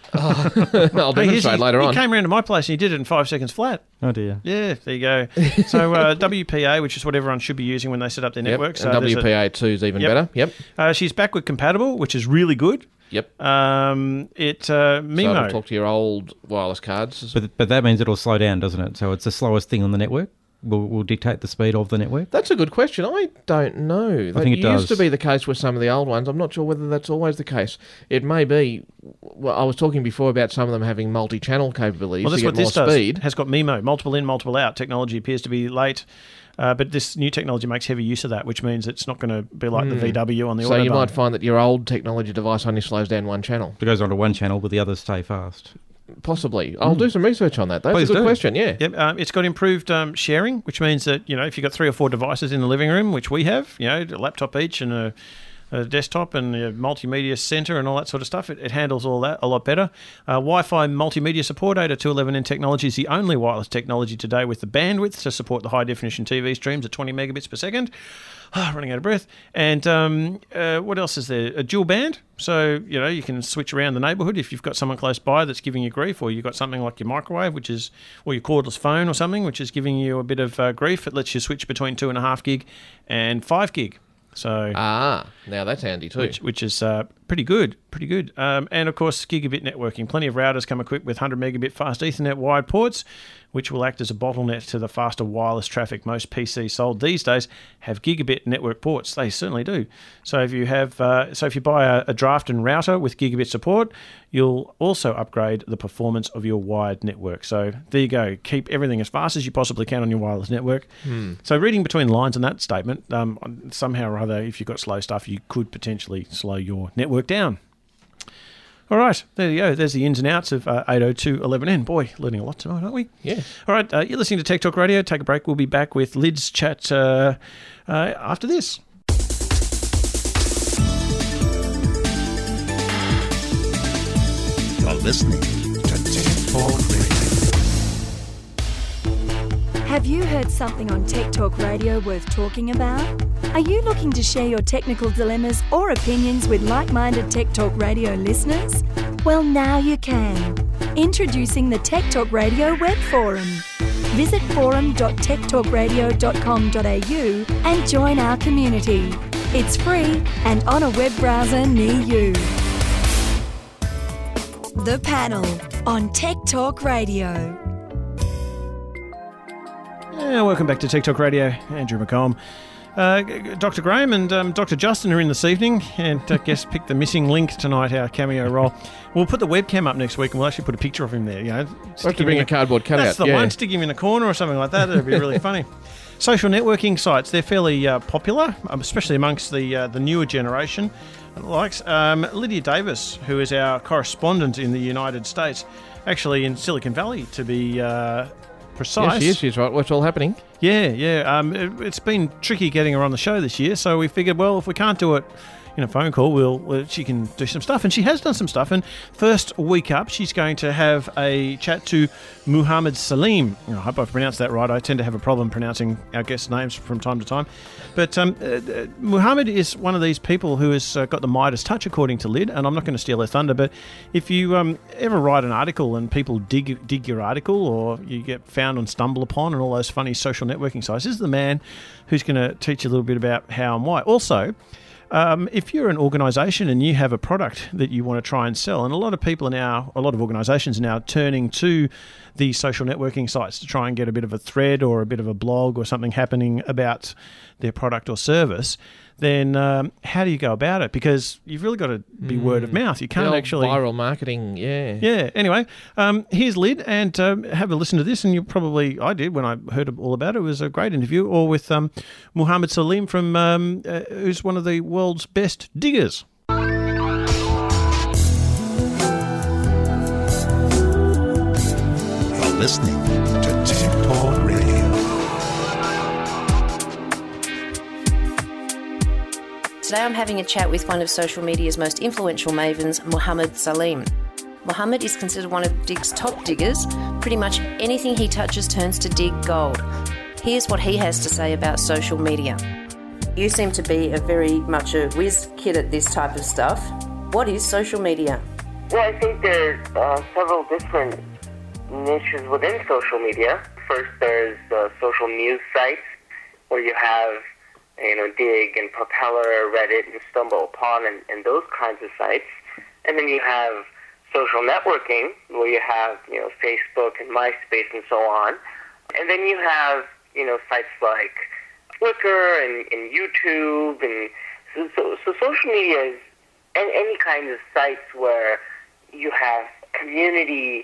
I'll demonstrate later on. He came around to my place and he did it in 5 seconds flat. Oh dear. Yeah, there you go. So WPA, which is what everyone should be using when they set up their network. So and WPA2 is even better. Yep. She's backward compatible, which is really good. Yep. MIMO. So it'll talk to your old wireless cards. But that means it'll slow down, doesn't it? So it's the slowest thing on the network. Will dictate the speed of the network? That's a good question. I don't know. I think it does. Used to be the case with some of the old ones. I'm not sure whether that's always the case. It may be. Well, I was talking before about some of them having multi-channel capabilities to get more speed. Has got MIMO, multiple in, multiple out. Technology appears to be late. But this new technology makes heavy use of that, which means it's not going to be like the VW on the Autobahn. So you might find that your old technology device only slows down one channel. It goes on to one channel, but the others stay fast. Possibly. I'll do some research on that. That's a good question, yeah. Yep. It's got improved sharing, which means that, if you've got 3 or 4 devices in the living room, which we have, a laptop each and a desktop and a multimedia center and all that sort of stuff, it handles all that a lot better. Wi-Fi multimedia support, 802.11n technology is the only wireless technology today with the bandwidth to support the high-definition TV streams at 20 megabits per second. Running out of breath. And what else is there? A dual band. So, you can switch around the neighbourhood if you've got someone close by that's giving you grief, or you've got something like your microwave, or your cordless phone or something, which is giving you a bit of grief. It lets you switch between 2.5 gig and 5 gig. So now that's handy too. Which is pretty good. And of course, gigabit networking. Plenty of routers come equipped with 100 megabit fast Ethernet wired ports, which will act as a bottleneck to the faster wireless traffic. Most PCs sold these days have gigabit network ports. They certainly do. So if you have, if you buy a Drafton router with gigabit support, you'll also upgrade the performance of your wired network. So there you go. Keep everything as fast as you possibly can on your wireless network. So reading between the lines on that statement, somehow or other, if you've got slow stuff, you could potentially slow your network down. All right, there you go. There's the ins and outs of 802.11n. Boy, learning a lot tonight, aren't we? Yeah. All right, you're listening to Tech Talk Radio. Take a break. We'll be back with Lid's chat after this. You're listening to Tech Talk Radio. Have you heard something on Tech Talk Radio worth talking about? Are you looking to share your technical dilemmas or opinions with like-minded Tech Talk Radio listeners? Well, now you can. Introducing the Tech Talk Radio web forum. Visit forum.techtalkradio.com.au and join our community. It's free and on a web browser near you. The Panel on Tech Talk Radio. Welcome back to Tech Talk Radio. Andrew McComb. Dr. Graham and Dr. Justin are in this evening, and I guess picked the missing link tonight, our cameo role. We'll put the webcam up next week, and we'll actually put a picture of him there. You know, we'll have to bring a cardboard cutout. That's the one. Stick him in a corner or something like that. It'd be really funny. Social networking sites, they're fairly popular, especially amongst the newer generation. Likes Lydia Davis, who is our correspondent in the United States, actually in Silicon Valley to be precise. Yes, she's right. What's all happening? Yeah. It's been tricky getting her on the show this year, so we figured, well, if we can't do it in a phone call, she can do some stuff, and she has done some stuff. And first week up, she's going to have a chat to Muhammad Salim. I hope I've pronounced that right. I tend to have a problem pronouncing our guests' names from time to time. But Muhammad is one of these people who has got the Midas touch, according to Lyd, and I'm not going to steal their thunder, but if you ever write an article and people dig your article, or you get found on StumbleUpon and all those funny social networking sites, this is the man who's going to teach you a little bit about how and why. Also, if you're an organisation and you have a product that you want to try and sell, and a lot of organisations are now turning to the social networking sites to try and get a bit of a thread or a bit of a blog or something happening about their product or service, then how do you go about it? Because you've really got to be word of mouth. You can't actually... viral marketing, yeah. Yeah, anyway, here's Lyd, and have a listen to this, and I did when I heard all about it. It was a great interview, all with Muhammad Salim, from who's one of the world's best diggers. You're listening to Tech Talk Radio. Today I'm having a chat with one of social media's most influential mavens, Muhammad Salim. Muhammad is considered one of Dig's top diggers. Pretty much anything he touches turns to dig gold. Here's what he has to say about social media. You seem to be very much a whiz kid at this type of stuff. What is social media? Well, I think there's several different niches within social media. First, there's social news sites where you have Dig and Propeller, Reddit, and StumbleUpon, and those kinds of sites. And then you have social networking, where you have, Facebook and MySpace and so on. And then you have, sites like Flickr and YouTube. And so social media is any kind of sites where you have community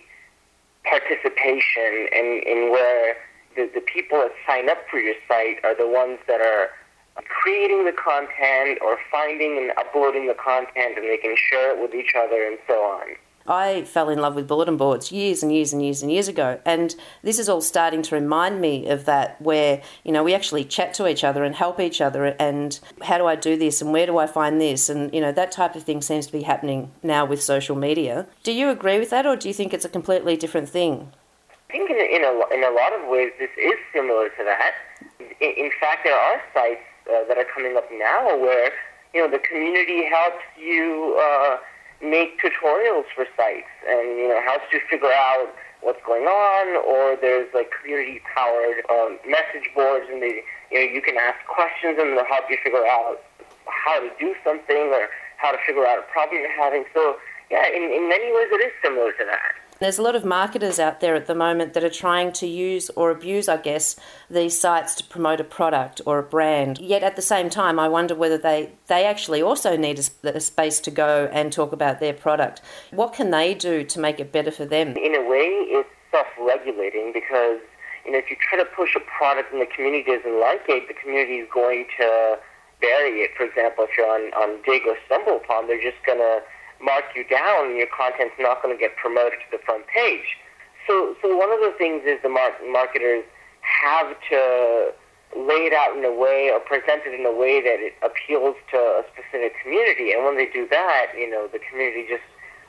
participation and where the people that sign up for your site are the ones that are creating the content or finding and uploading the content, and they can share it with each other and so on. I fell in love with bulletin boards years and years and years and years ago, and this is all starting to remind me of that, where we actually chat to each other and help each other, and how do I do this and where do I find this, and that type of thing seems to be happening now with social media. Do you agree with that, or do you think it's a completely different thing? I think in a lot of ways this is similar to that. In fact, there are sites that are coming up now where the community helps you make tutorials for sites, and helps you figure out what's going on, or there's like community powered message boards, and you can ask questions and they'll help you figure out how to do something or how to figure out a problem you're having. So yeah, in many ways it is similar to that. There's a lot of marketers out there at the moment that are trying to use or abuse, I guess, these sites to promote a product or a brand. Yet at the same time, I wonder whether they actually also need a space to go and talk about their product. What can they do to make it better for them? In a way, it's self-regulating, because if you try to push a product and the community doesn't like it, the community is going to bury it. For example, if you're on Dig or StumbleUpon, they're just going to mark you down, and your content's not going to get promoted to the front page. So one of the things is the marketers have to lay it out in a way or present it in a way that it appeals to a specific community. And when they do that, the community just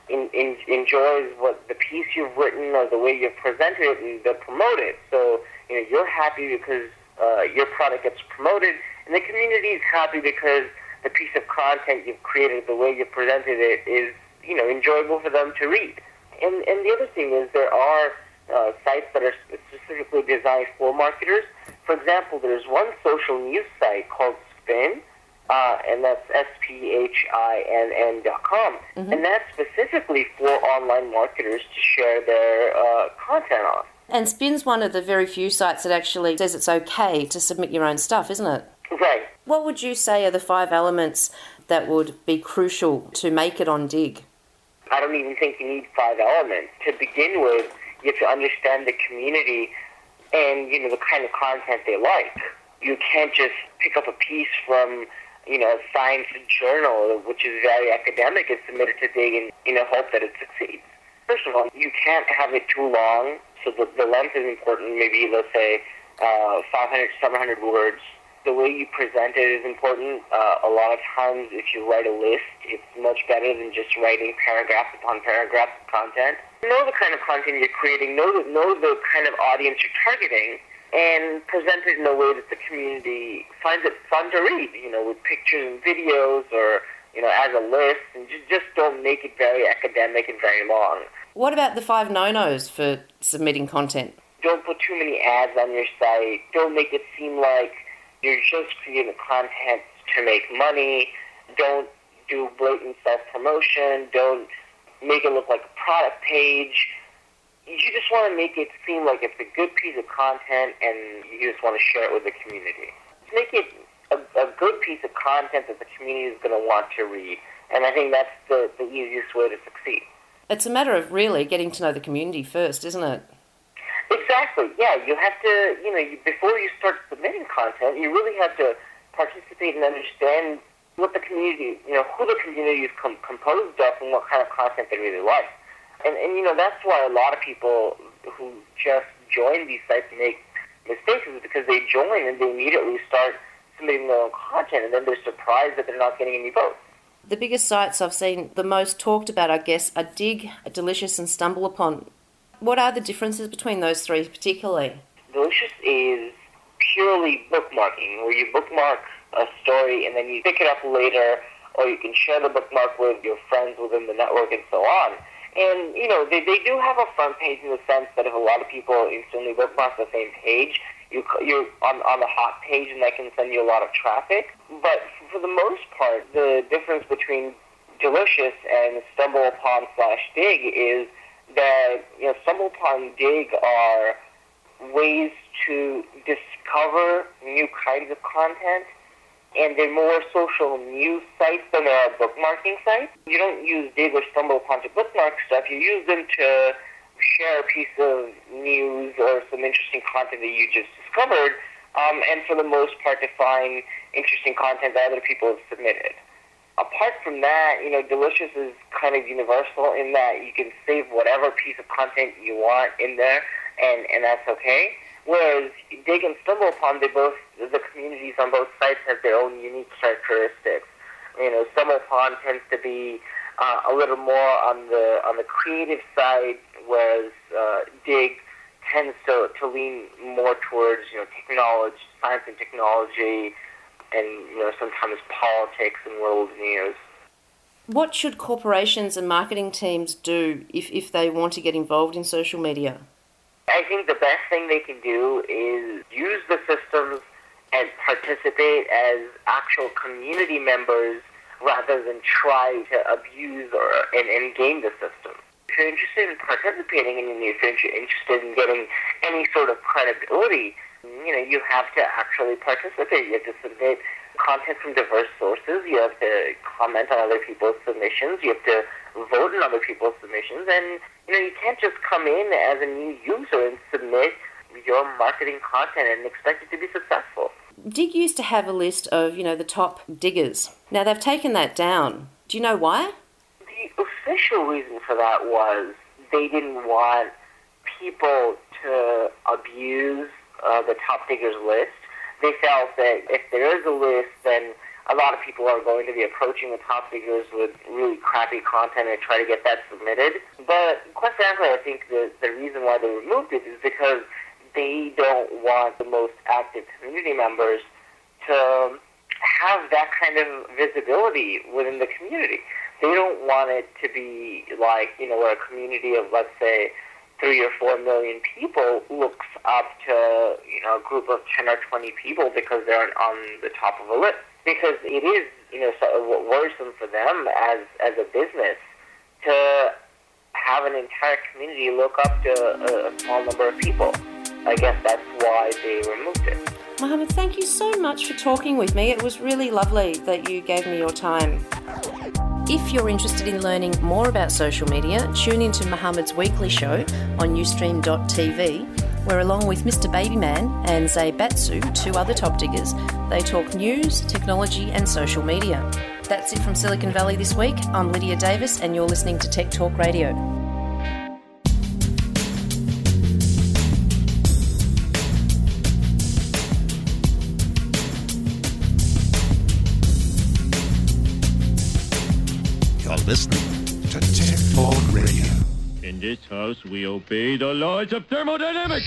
enjoys what the piece you've written or the way you've presented it, and they'll promote it. So you're happy because your product gets promoted, and the community is happy because the piece of content you've created, the way you presented it, is enjoyable for them to read. And the other thing is there are sites that are specifically designed for marketers. For example, there's one social news site called Spin, and that's SPHINN.com, and that's specifically for online marketers to share their content on. And Spin's one of the very few sites that actually says it's okay to submit your own stuff, isn't it? Right. What would you say are the 5 elements that would be crucial to make it on Digg? I don't even think you need 5 elements. To begin with, you have to understand the community and, the kind of content they like. You can't just pick up a piece from, a science journal, which is very academic, and submit it to Digg in hope that it succeeds. First of all, you can't have it too long, so the length is important. Maybe, let's say, 500, 700 words. The way you present it is important. A lot of times, if you write a list, it's much better than just writing paragraph upon paragraph of content. Know the kind of content you're creating, know the kind of audience you're targeting, and present it in a way that the community finds it fun to read, with pictures and videos or, as a list, and just don't make it very academic and very long. What about the 5 no-nos for submitting content? Don't put too many ads on your site. Don't make it seem like you're just creating content to make money. Don't do blatant self-promotion. Don't make it look like a product page. You just want to make it seem like it's a good piece of content and you just want to share it with the community. Make it a good piece of content that the community is going to want to read. And I think that's the easiest way to succeed. It's a matter of really getting to know the community first, isn't it? Exactly, yeah. You have to, before you start submitting content, you really have to participate and understand what the community, who the community is composed of and what kind of content they really like. And that's why a lot of people who just join these sites make mistakes, is because they join and they immediately start submitting their own content, and then they're surprised that they're not getting any votes. The biggest sites I've seen the most talked about, I guess, are Digg, Delicious and StumbleUpon. What are the differences between those 3 particularly? Delicious is purely bookmarking, where you bookmark a story and then you pick it up later, or you can share the bookmark with your friends within the network and so on. And, they do have a front page in the sense that if a lot of people instantly bookmark the same page, you're on the hot page and that can send you a lot of traffic. But for the most part, the difference between Delicious and StumbleUpon/Digg is that StumbleUpon, Digg are ways to discover new kinds of content, and they're more social news sites than they are bookmarking sites. You don't use Digg or StumbleUpon to bookmark stuff. You use them to share a piece of news or some interesting content that you just discovered, and for the most part to find interesting content that other people have submitted. Apart from that, Delicious is kind of universal in that you can save whatever piece of content you want in there, and that's okay. Whereas Digg and StumbleUpon, the communities on both sites have their own unique characteristics. StumbleUpon tends to be a little more on the creative side, whereas Digg tends to lean more towards technology, science and technology, and sometimes politics and world news. What should corporations and marketing teams do if they want to get involved in social media? I think the best thing they can do is use the systems and participate as actual community members rather than try to abuse and game the system. If you're interested in participating and if you're interested in getting any sort of credibility, you have to actually participate. You have to submit content from diverse sources. You have to comment on other people's submissions. You have to vote on other people's submissions. And, you can't just come in as a new user and submit your marketing content and expect it to be successful. Digg used to have a list of, the top diggers. Now they've taken that down. Do you know why? The official reason for that was they didn't want people to abuse the top diggers list. They felt that if there is a list, then a lot of people are going to be approaching the top diggers with really crappy content and try to get that submitted. But quite frankly, I think the reason why they removed it is because they don't want the most active community members to have that kind of visibility within the community. They don't want it to be like, where a community of, let's say, 3 or 4 million people looks up to, a group of 10 or 20 people because they're on the top of a list. Because it is, worrisome for them as a business to have an entire community look up to a small number of people. I guess that's why they removed it. Mohammed, thank you so much for talking with me. It was really lovely that you gave me your time. If you're interested in learning more about social media, tune into Mohammed's weekly show on Ustream.tv, where along with Mr. Babyman and Zay Batsu, 2 other top diggers, they talk news, technology and social media. That's it from Silicon Valley this week. I'm Lydia Davis and you're listening to Tech Talk Radio. Listening to Tech Talk Radio. In this house, we obey the laws of thermodynamics.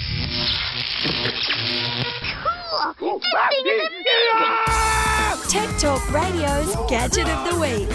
Tech Talk Radio's Gadget of the Week.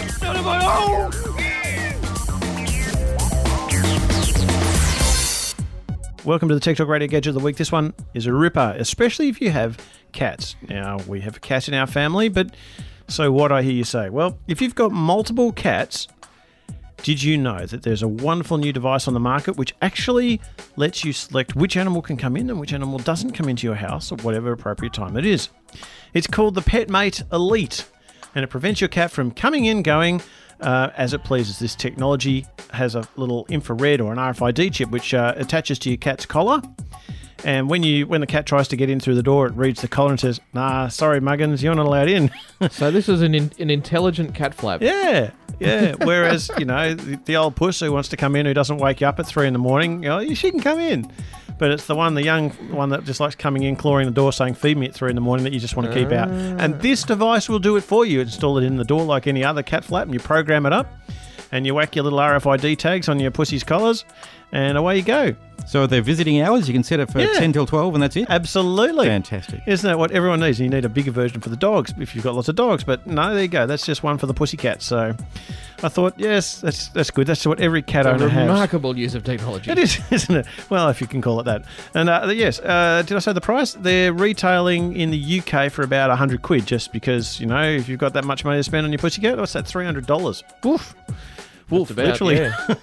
Welcome to the Tech Talk Radio Gadget of the Week. This one is a ripper, especially if you have cats. Now, we have a cat in our family, but so what, I hear you say? Well, if you've got multiple cats, did you know that there's a wonderful new device on the market which actually lets you select which animal can come in and which animal doesn't come into your house at whatever appropriate time it is? It's called the PetMate Elite, and it prevents your cat from coming in, going as it pleases. This technology has a little infrared or an RFID chip which attaches to your cat's collar. And when the cat tries to get in through the door, it reads the collar and says, "Nah, sorry, Muggins, you're not allowed in." So this is an intelligent cat flap. Yeah. Whereas, the old puss who wants to come in, who doesn't wake you up at 3 a.m, she can come in. But it's the young one that just likes coming in, clawing the door, saying, "Feed me" at 3 a.m, that you just want to keep out. And this device will do it for you. Install it in the door like any other cat flap, and you program it up, and you whack your little RFID tags on your pussy's collars, and away you go. So they're visiting hours. You can set it for 10 till 12 and that's it? Absolutely. Fantastic. Isn't that what everyone needs? You need a bigger version for the dogs if you've got lots of dogs. But no, there you go. That's just one for the pussycat. So I thought, yes, that's good. That's what every cat owner has. Remarkable use of technology. It is, isn't it? Well, if you can call it that. And yes, did I say the price? They're retailing in the UK for about £100 just because, if you've got that much money to spend on your pussycat, what's that, $300? Woof. Wolf, about, literally. Yeah.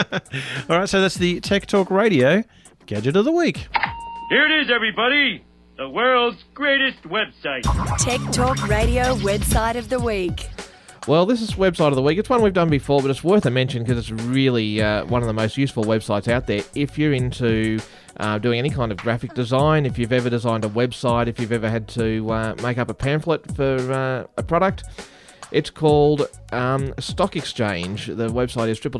All right, so that's the Tech Talk Radio Gadget of the Week. Here it is, everybody. The world's greatest website. Tech Talk Radio Website of the Week. Well, this is Website of the Week. It's one we've done before, but it's worth a mention because it's really one of the most useful websites out there. If you're into doing any kind of graphic design, if you've ever designed a website, if you've ever had to make up a pamphlet for a product, it's called Stock Exchange. The website is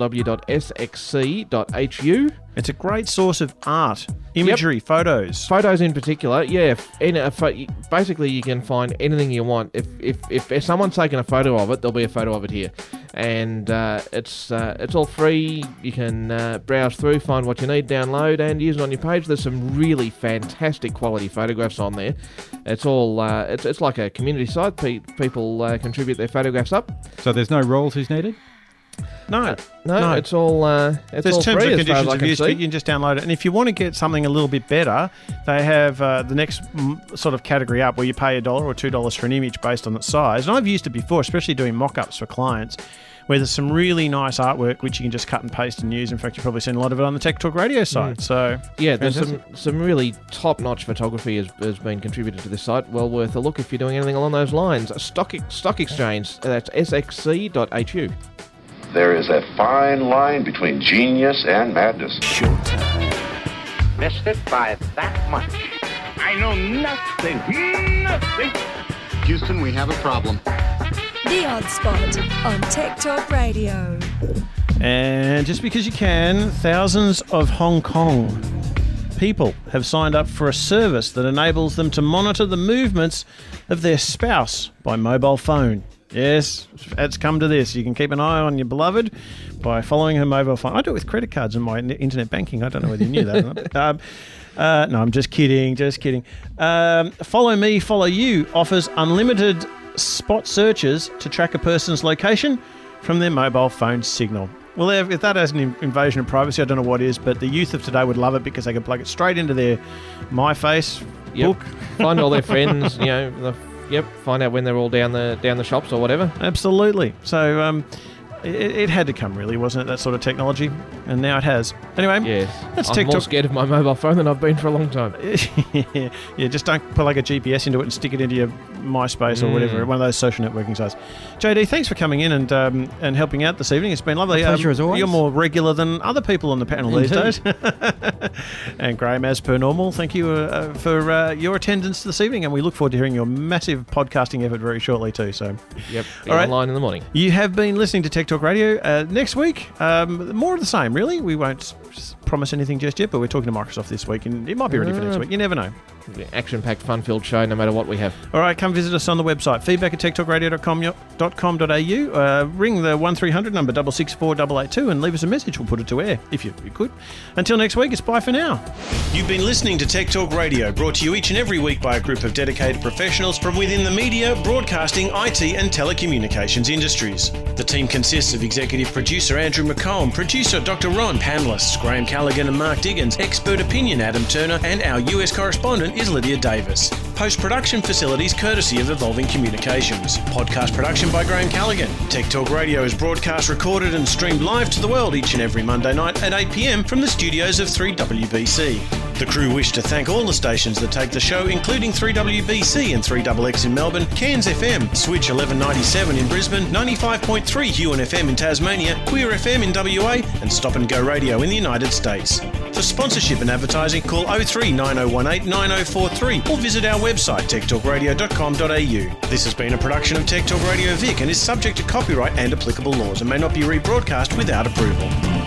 www.sxc.hu. It's a great source of art, imagery, photos. Photos in particular, yeah. Basically, you can find anything you want. If someone's taken a photo of it, there'll be a photo of it here. And it's all free. You can browse through, find what you need, download, and use it on your page. There's some really fantastic quality photographs on there. It's all it's like a community site. People contribute their photographs up. So there's no royalties needed? No. It's all There's all terms free and as far as conditions I of can use. see. You can just download it. And if you want to get something a little bit better, they have the next sort of category up where you pay $1 or $2 for an image based on its size. And I've used it before, especially doing mock-ups for clients, where there's some really nice artwork which you can just cut and paste and use. In fact, you've probably seen a lot of it on the Tech Talk Radio site. So yeah, there's some really top-notch photography has been contributed to this site. Well worth a look if you're doing anything along those lines. Stock Exchange, that's sxc.hu. There is a fine line between genius and madness. Missed it by that much. I know nothing. Houston, we have a problem. The Odd Spot on Tech Talk Radio. And just because you can, thousands of Hong Kong people have signed up for a service that enables them to monitor the movements of their spouse by mobile phone. Yes, it's come to this. You can keep an eye on your beloved by following her mobile phone. I do it with credit cards and my internet banking. I don't know whether you knew that or not. No, I'm just kidding. Follow Me, Follow You offers unlimited spot searches to track a person's location from their mobile phone signal. Well, if that has an invasion of privacy, I don't know what is, but the youth of today would love it because they can plug it straight into their MyFace book. Find all their friends, find out when they're all down the shops or whatever. Absolutely. So it had to come, really, wasn't it, that sort of technology? And now it has. Anyway, that's I'm TikTok. more scared of my mobile phone than I've been for a long time. Yeah, just don't put like a GPS into it and stick it into your MySpace or whatever, one of those social networking sites. JD, thanks for coming in and helping out this evening. It's been lovely. Pleasure as always. You're more regular than other people on the panel these days. And Graham, as per normal, thank you for your attendance this evening, and we look forward to hearing your massive podcasting effort very shortly too. So, all right, online in the morning. You have been listening to Tech Talk Radio. Next week, more of the same, really. We won't promise anything just yet, but we're talking to Microsoft this week, and it might be ready for next week. You never know. Action-packed, fun-filled show, no matter what we have. All right, come visit us on the website, feedback@techtalkradio.com.au. Ring the 1300 number 664 and leave us a message. We'll put it to air, if you could. Until next week, it's bye for now. You've been listening to Tech Talk Radio, brought to you each and every week by a group of dedicated professionals from within the media, broadcasting, IT and telecommunications industries. The team consists of executive producer Andrew McComb, producer Dr. Ron, panellists Graham Callaghan and Mark Diggins, expert opinion Adam Turner, and our US correspondent is Lydia Davis. Post-production facilities courtesy of Evolving Communications. Podcast production by Graham Callaghan. Tech Talk Radio is broadcast, recorded and streamed live to the world each and every Monday night at 8 p.m. from the studios of 3WBC. The crew wish to thank all the stations that take the show, including 3WBC and 3XX in Melbourne, Cairns FM, Switch 1197 in Brisbane, 95.3 Huon FM in Tasmania, Queer FM in WA, and Stop and Go Radio in the United States. For sponsorship and advertising, call 03 9018 9043 or visit our website techtalkradio.com.au. This has been a production of Tech Talk Radio Vic and is subject to copyright and applicable laws and may not be rebroadcast without approval.